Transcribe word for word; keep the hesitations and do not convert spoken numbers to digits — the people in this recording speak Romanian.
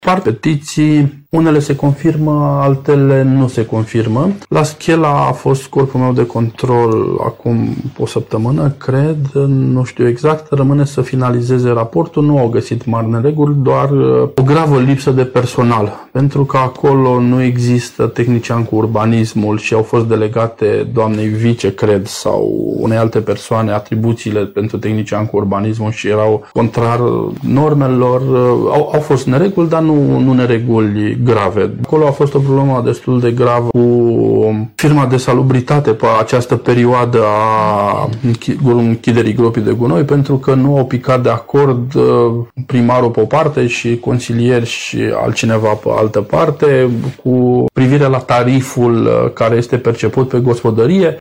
Par petiții, unele se confirmă, altele nu se confirmă. La Schela a fost corpul meu de control acum o săptămână, cred, nu știu exact, rămâne să finalizeze raportul, nu au găsit mari nereguli, doar o gravă lipsă de personal, pentru că acolo nu există tehnician cu urbanismul și au fost delegate doamnei vice, cred, sau unei alte persoane atribuțiile pentru tehnician cu urbanismul și erau contrar normelor. Au, au fost nereguli, dar nu, nu nereguli grave. Acolo a fost o problemă destul de gravă cu firma de salubritate pe această perioadă a închiderii gropii de gunoi, pentru că nu au picat de acord primarul pe o parte și consilieri și altcineva pe altă parte cu privire la tariful care este perceput pe gospodărie.